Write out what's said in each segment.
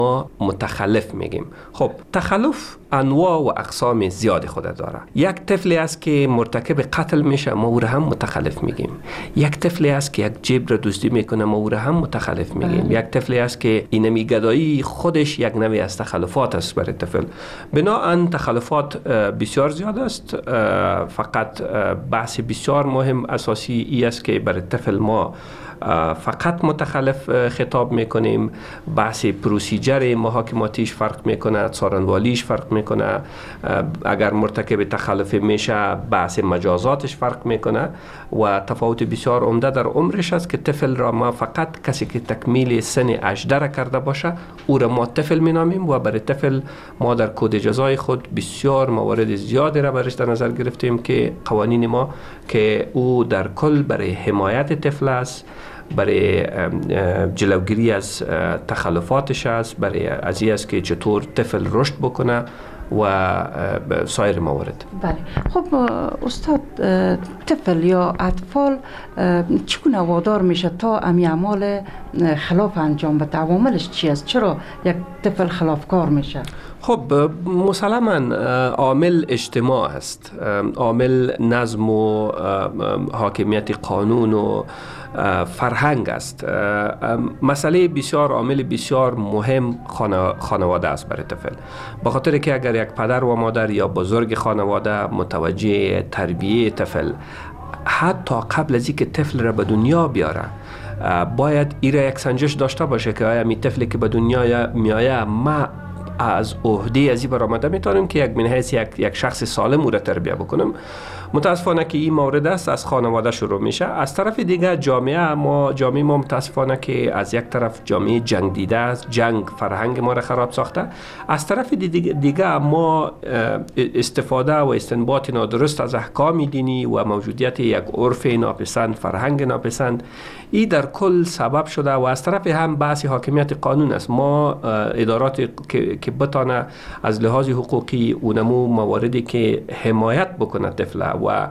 ما متخلف میگیم. خب تخلف انواع و اقسام زیاد خود داره. یک طفلی است که مرتکب قتل میشه، ما او را هم متخلف میگیم. یک طفلی است که یک جیب را دزدی میکنه، ما او را هم متخلف میگیم. یک طفلی است که اینمی گدایی خودش یک نوع از تخلفات است برای طفل. بنابراین تخلفات بسیار زیاد است. فقط بحث بسیار مهم اساسی ای است که برای طفل ما فقط متخلف خطاب میکنیم. بحث پروسیجر محاکماتیش فرق میکنه، څارنوالیش فرق میکنه. اگر مرتکب تخلف میشه بحث مجازاتش فرق میکنه و تفاوت بسیار عمده در عمرش است که طفل را ما فقط کسی که تکمیل سن 18 را کرده باشه او را ما طفل مینامیم و برای طفل ما در کد جزای خود بسیار موارد زیادی را برش در نظر گرفتیم که قوانین ما که او در کل برای حمایت طفل است، برای جلوگیری از تخلفاتش است، برای از این است که چطور طفل رشد بکنه و سایر موارد. بله. خب استاد، طفل یا اطفال چگونه وادار میشه تا امی اعمال خلاف انجام بده؟ عواملش چی است؟ چرا یک طفل خلافکار میشه؟ خب مسلما عامل اجتماع است، عامل نظم و حاکمیت قانون و فرهنگ است. مسئله بسیار عامل بسیار مهم خانواده است برای طفل، به خاطر که اگر یک پدر و مادر یا بزرگ خانواده متوجه تربیه طفل حتی قبل از اینکه طفل را به دنیا بیاره باید ایره یک سنجش داشته باشه که آیا می طفلی که به دنیا میآید ما از عهده از این برآمده میتونم که یک من حیث یک شخص سالم او را تربیه بکنم. متاسفانه که این مورد است از خانواده شروع میشه. از طرف دیگه جامعه ما متاسفانه که از یک طرف جامعه جنگ دیده است، جنگ فرهنگ ما را خراب ساخته. از طرف دیگه ما استفاده و استنباط نادرست از احکام دینی و موجودیت یک عرف ناپسند، فرهنگ ناپسند، این در کل سبب شده و از طرف هم بحث حاکمیت قانون است. ما ادارات که بتانه از لحاظ حقوقی اونمو مواردی که حمایت بکنه طفل و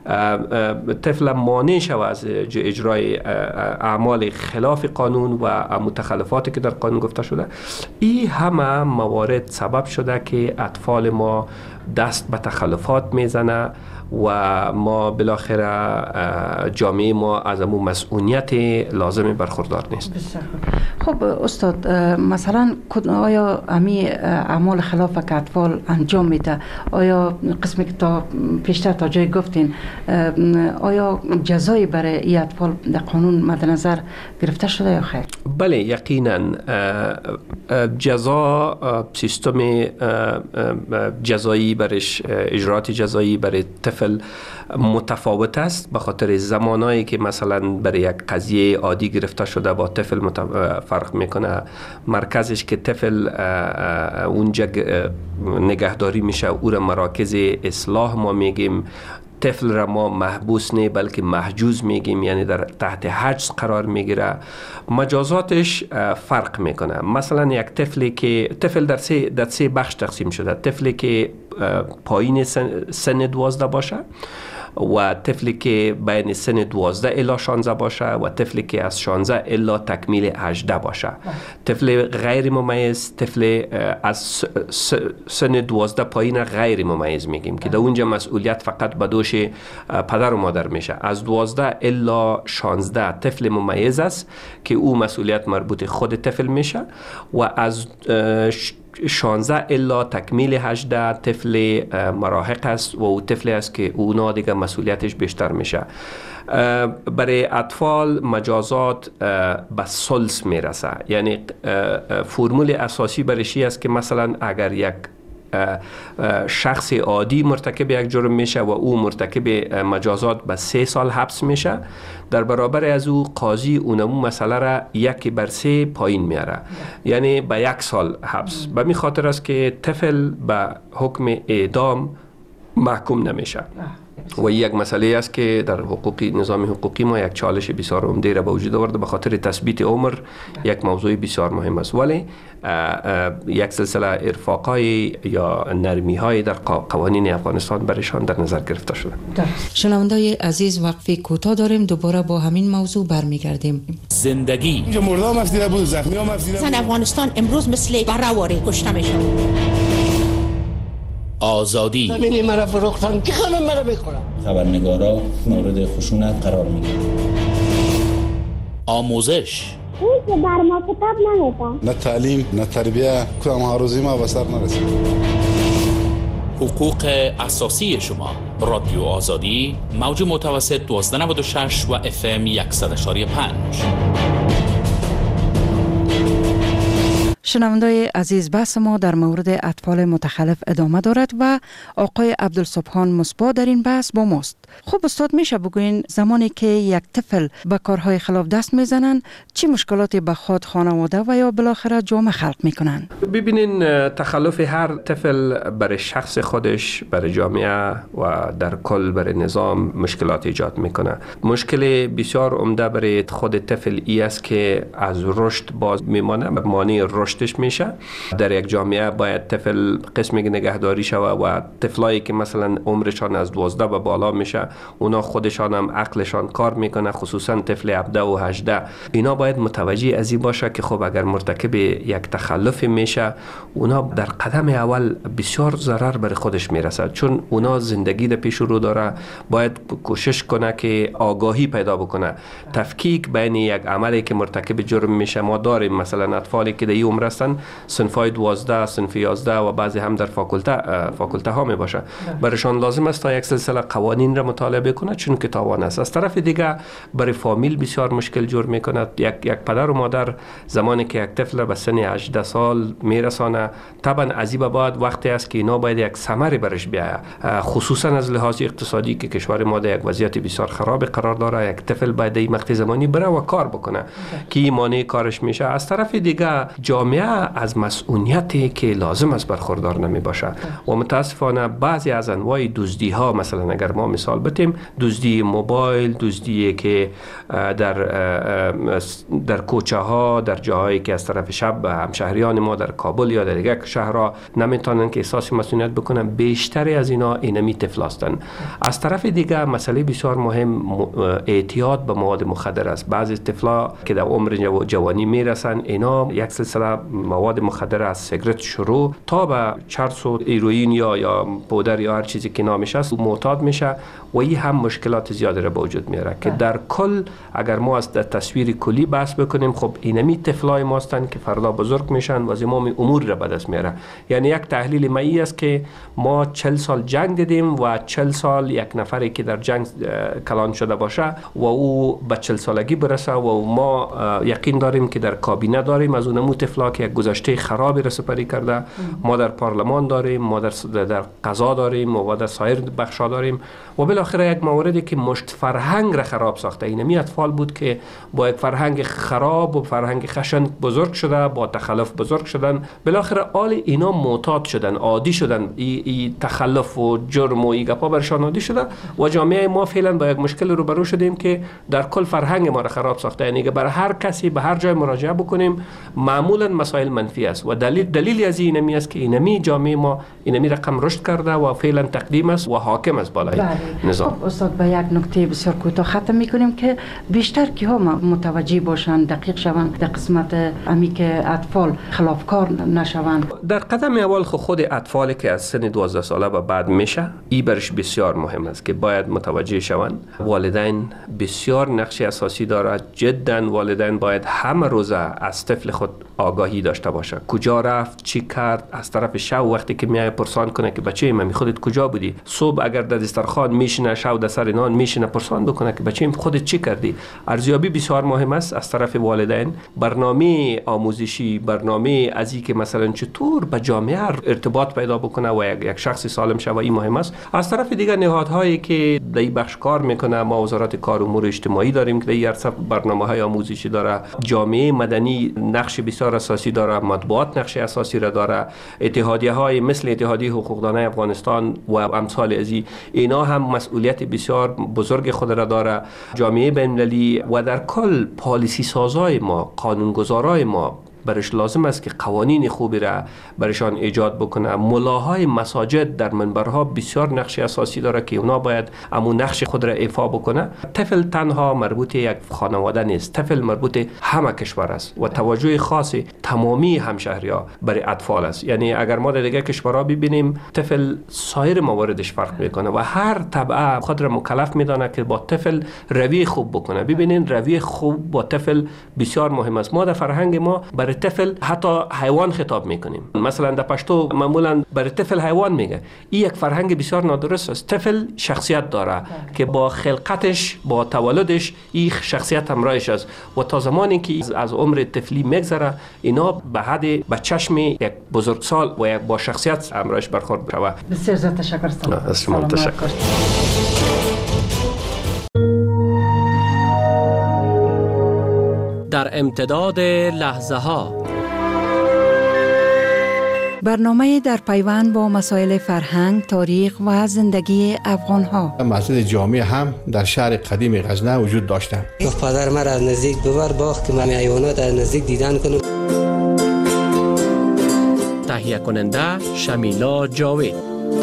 طفل مانع شود از اجرای اعمال خلاف قانون و متخلفاتی که در قانون گفته شده، این همه موارد سبب شده که اطفال ما دست به تخلفات میزنه و ما بالاخره جامعه ما از امون مسئولیت لازم برخوردار نیست. خب استاد، مثلا آیا امی اعمال خلاف که اطفال انجام میده، آیا قسمی که تا پیشتر تا جای گفتین، آیا جزایی برای این اطفال در قانون مد نظر گرفته شده یا خیر؟ بله یقینا جزا، سیستم جزایی برش، اجرات جزایی برای طفل متفاوت است، به خاطر زمانایی که مثلا برای یک قضیه عادی گرفته شده با طفل فرق میکنه. مرکزش که طفل اونجا نگهداری میشه او را مراکز اصلاح ما میگیم. طفل را ما محبوس نه بلکه محجوز میگیم، یعنی در تحت حجز قرار میگیره. مجازاتش فرق میکنه. مثلا یک طفل در سه بخش تقسیم شده. طفلی که پایین سن 12 باشه و طفلی که بین سن 12 الی 16 باشه و طفلی که از 16 الی تکمیل 18 باشه. طفل غیر ممیز، طفل از سن 12 پایین غیر ممیز میگیم که در اونجا مسئولیت فقط به دوش پدر و مادر میشه. از 12 الی 16 طفل ممیز است که او مسئولیت مربوط خود طفل میشه و از 16 الا تکمیل 18 طفل مراهق است و او طفلی است که اونا دیگه مسئولیتش بیشتر میشه. برای اطفال مجازات به ثلث میرسه، یعنی فرمول اساسی برشی است که مثلا اگر یک شخص عادی مرتکب یک جرم میشه و او مرتکب مجازات به 3 سال حبس میشه، در برابر از او قاضی اونمو مسئله را 1/3 پایین میاره، یعنی به 1 سال حبس. به می خاطر است که طفل به حکم اعدام محکوم نمیشه. و یک مسئله است که در نظام حقوقی ما یک چالش بسیار عمده را به وجود آورده به خاطر تثبیت عمر. یک موضوع بسیار مهم است، ولی یک سلسله ارفاقای یا نرمی های در قوانین افغانستان برشان در نظر گرفته شده. شنوندای عزیز، وقفه کوتاه داریم، دوباره با همین موضوع برمیگردیم. زندگی مردم افزیده بود، زخمی هم افزیده بود. افغانستان امروز مثل برآواره کشته میشه. آزادی زمینی مرا فروختن که خانم مرا بخورم. خبرنگارا مورد خشونت قرار میگیرن. آموزش که بر ما کتاب نمیدن. نه تعلیم نه تربیه، کدام هاروزی ما به سر نرسید. حقوق اساسی شما. رادیو آزادی، موج متوسط 1296 و FM 100.5. شنوندای عزیز، بحث ما در مورد اطفال متخلف ادامه دارد و آقای عبدالسبحان مصباح در این بحث با ماست. خب استاد، میشه بگوین زمانی که یک طفل به کارهای خلاف دست میزنن چی مشکلاتی به خود، خانواده و یا بالاخره جامعه خلق میکنن؟ ببینین، تخلف هر طفل برای شخص خودش، برای جامعه و در کل برای نظام مشکلات ایجاد میکنه. مشکل بسیار عمده برای خود طفل ای است که از رشد باز میمانه، مانع رشدش میشه. در یک جامعه باید طفل قسمی نگهداری شوه و طفلایی که مثلا عمرشان از 12 به بالا میشه، اونا خودشان هم عقلشان کار میکنه، خصوصا طفل 17 و 18. اینا باید متوجه از این باشه که خب اگر مرتکب یک تخلف میشه، اونا در قدم اول بسیار ضرر بر خودش میرسد، چون اونا زندگی در پیش رو داره. باید کوشش کنه که آگاهی پیدا بکنه، تفکیک بین یک عملی که مرتکب جرم میشه. ما داریم مثلا اطفالی که در این عمر هستن، صنفای 12، صنف 11 و بعضی هم در فاکولته ها می باشه. برایشان لازم است تا یک سلسله قوانین را مطالعه کنه، چون که تاوان است. از طرف دیگه برای فامیل بسیار مشکل جور میکنه. یک پدر و مادر زمانی که یک طفل به سن 18 سال میرسانه، طبعا از این بعد وقتی است که اینا باید یک ثمری برش بیاید، خصوصا از لحاظ اقتصادی که کشور ما در یک وضعیت بسیار خراب قرار داره. یک طفل باید این مقطع زمانی بره و کار بکنه که این مانع کارش میشه. از طرف دیگه جامعه از مسئولیتی که لازم است برخوردار نمی باشه و متاسفانه بعضی از انواع دزدی ها، مثلا اگر ما مثال بتیم، دزدی موبایل، دزدی که در کوچه ها، در جاهایی که از طرف شب همشهریان ما در کابل یا در دیگر شهرها نمیتونن که احساس مسئولیت بکنن، بیشتری از اینا اینمی طفل هستند. از طرف دیگه مسئله بسیار مهم اعتیاد به مواد مخدر است. بعضی طفلا که در عمر جوانی میرسن، اینا یک سلسله مواد مخدر از سیگرت شروع تا به چرس و هیروئین یا پودر یا هر چیزی که نامش است معتاد میشه و این هم مشکلات زیادی را به وجود میاره که در کل اگر ما از تصویر کلی بحث بکنیم، خب اینمی طفلای ما هستند که فردا بزرگ میشن و زمام امور را به دست میاره. یعنی یک تحلیل مایی است که ما 40 سال جنگ دیدیم و 40 سال یک نفری که در جنگ کلان شده باشه و او به 40 سالگی برسه و ما یقین داریم که در کابینه داریم از اونمو طفلا که یک گذشته خرابی را سپری کرده. ما در پارلمان داریم، ما در قضا داریم و در سایر بخشا داریم و بالاخره یک موردی که مشت فرهنگ را خراب ساخته. اینمی اطفال بود که با یک فرهنگ خراب و فرهنگ خشن بزرگ شده، با تخلف بزرگ شدن، بالاخره آل اینا معتاد شدن، عادی شدن، ای تخلف و جرم و ای گپا برشان عادی شده و جامعه ما فعلا با یک مشکل روبرو شدیم که در کل فرهنگ ما را خراب ساخته. یعنی که برای هر کسی به هر جای مراجعه بکنیم معمولا مسائل منفی است و دلیل از اینمی است که اینمی جامعه ما اینمی رقم رشد کرده و فعلا تقدیم است و حاکم است بالای نظام. خب استاد، به یک نکته بسیار کوتاه ختم میکنیم که بیشتر کی ها متوجه باشند، دقیق شوند در قسمت امی که اطفال خلافکار نشوند. در قدم اول خود اطفالی که از سن 12 ساله به بعد میشه، این برش بسیار مهم است که باید متوجه شوند. والدین بسیار نقش اساسی دارد. جدا والدین باید همه روزه از طفل خود آگاهی داشته باشه، کجا رفت، چی کرد. از طرف شب وقتی که میای پرسان کنه که بچه من خودت کجا بودی، صبح اگر در دسترخوان میشینه، شب در سر نان میشینه، پرسان بکنه که بچه خودت چی کردی. ارزیابی بسیار مهم است از طرف والدین. برنامه آموزشی، برنامه ازی که مثلا چطور با جامعه ارتباط پیدا بکنه و یک شخص سالم شه، این مهم است. از طرف دیگر نهادهایی که در این بخش کار میکنه، ما وزارت کار و امور اجتماعی داریم که در برنامه‌های آموزشی داره. جامعه مدنی نقش بسیار اساسی اساسی داره، مطبوعات نقش اساسی را داره، اتحادیه های مثل اتحادیه حقوقدانه افغانستان و امثال ازی اینا هم مسئولیت بسیار بزرگ خود را داره. جامعه بین‌المللی و در کل پالیسی سازای ما، قانونگذارای ما برش لازم است که قوانین خوبی را برشان ایجاد بکنه. ملاهای مساجد در منبرها بسیار نقش اساسی داره که اونا باید امون نقش خود را ایفا بکنه. طفل تنها مربوط یک خانواده نیست، طفل مربوط همه کشور است و توجه خاص تمامی همشهری‌ها برای اطفال است. یعنی اگر ما در دیگه کشورها ببینیم طفل سایر مواردش فرق میکنه و هر طبقه خود را مکلف میدانه که با طفل رویه خوب بکنه. ببینین رویه خوب با طفل بسیار مهم است. ما در فرهنگ ما برای طفل حتی حیوان خطاب میکنیم. مثلا در پشتو معمولا برای طفل حیوان میگه. این یک فرهنگ بسیار نادرست است. طفل شخصیت داره که با خلقتش، با تولدش این شخصیت همراهش است و تا زمانی که از عمر طفلی میگذره اینا به حد به چشم یک بزرگسال و یک با شخصیت همراهش برخورد شود. بسیار زیاد تشکر. سلام. تشکر. در امتداد لحظه ها برنامه در پیوند با مسائل فرهنگ، تاریخ و زندگی افغان ها. مسجد جامع هم در شهر قدیم غزنه وجود داشته. گفت پدر من از نزدیک ببر باغ که من حیوانات از نزدیک دیدن کنم. تهیه کننده شمیلا جاوید.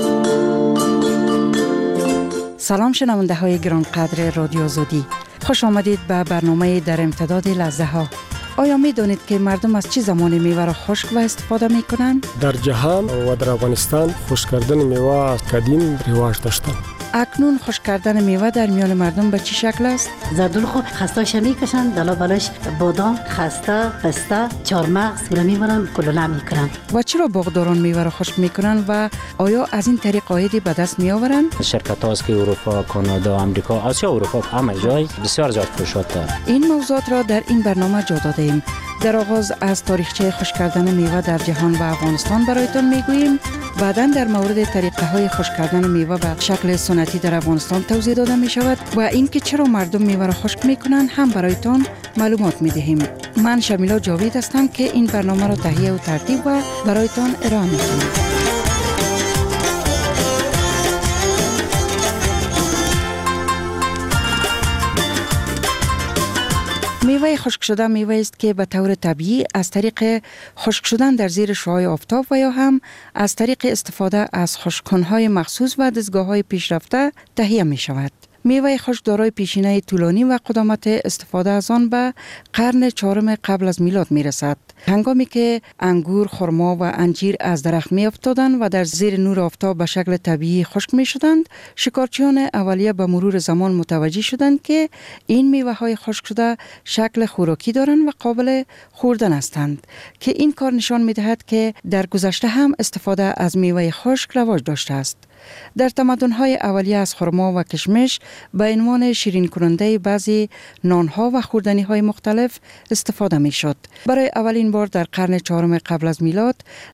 سلام شنونده های گرانقدر رادیو آزادی، خوش آمدید به برنامه در امتداد لحظه ها. آیا می دانید که مردم از چه زمانی میوه را خشک و استفاده می کنند؟ در جهان و در افغانستان خشک کردن میوه از قدیم رواج داشته. اکنون خشک کردن میوه در میان مردم به چه شکل است؟ زردول خو خستاش میکشن، دلا بلاش بادام، خسته، پسته، چارمغز را میبرن کلوله میکنن. و چرا باغداران میوه را خشک میکنن و آیا از این طریق عایدی به دست میآورند؟ شرکت هاست که اروپا، کانادا، آمریکا، آسیا، اروپا همه جای بسیار زیاد فروشات دارند. این موضوعات را در این برنامه جا دادیم. در آغاز از تاریخچه خشک کردن میوه در جهان و افغانستان برایتان میگوییم. بعداً در مورد طریقه های خشک کردن میوه به شکل سنتی در افغانستان توضیح داده می شود و اینکه چرا مردم میوه را خشک میکنند هم برایتان معلومات میدهیم. من شمیلا جاوید هستم که این برنامه را تهیه و ترتیب و برایتان ارائه میکنم. میوه خشک شده میوه است که به طور طبیعی از طریق خشک شدن در زیر شعاع آفتاب و یا هم از طریق استفاده از خشک‌کنهای مخصوص و دستگاه‌های پیشرفته تهیه می شود. میوه خشک دارای پیشینه طولانی و قدامت استفاده از آن به قرن 4 قبل از میلاد می رسد. هنگامی که انگور، خرما و انجیر از درخت می افتادند و در زیر نور آفتاب به شکل طبیعی خشک می شدند، شکارچیان اولیه به مرور زمان متوجه شدند که این میوه های خشک شده شکل خوراکی دارند و قابل خوردن هستند، که این کار نشان می دهد که در گذشته هم استفاده از میوه خشک رواج داشته است. در تمدن‌های اولیه از خرما و کشمش به عنوان شیرین کننده بعضی نان‌ها و خوردنی‌های مختلف استفاده می‌شد. برای اولین بار در قرن 4 قبل از میلاد